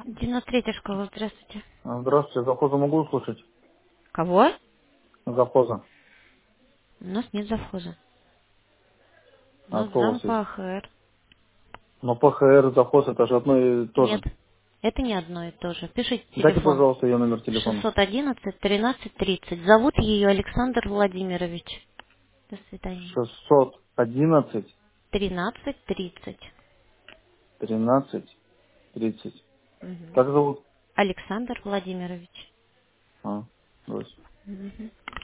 93-я школа, здравствуйте. Здравствуйте, завхоза могу услышать? Кого? Завхоза. У нас нет завхоза. У А нас кто у зам вас есть? по АХР. Но ПХР, завхоз это же одно и то Нет, же. это не одно и то же. Пишите Дайте, телефон. пожалуйста, ее номер телефона. 611-13-30. Зовут ее Александр Владимирович. До свидания. 611 13-30. 13 30. Мгм. Как зовут? Александр Владимирович. А, брось. Мгм.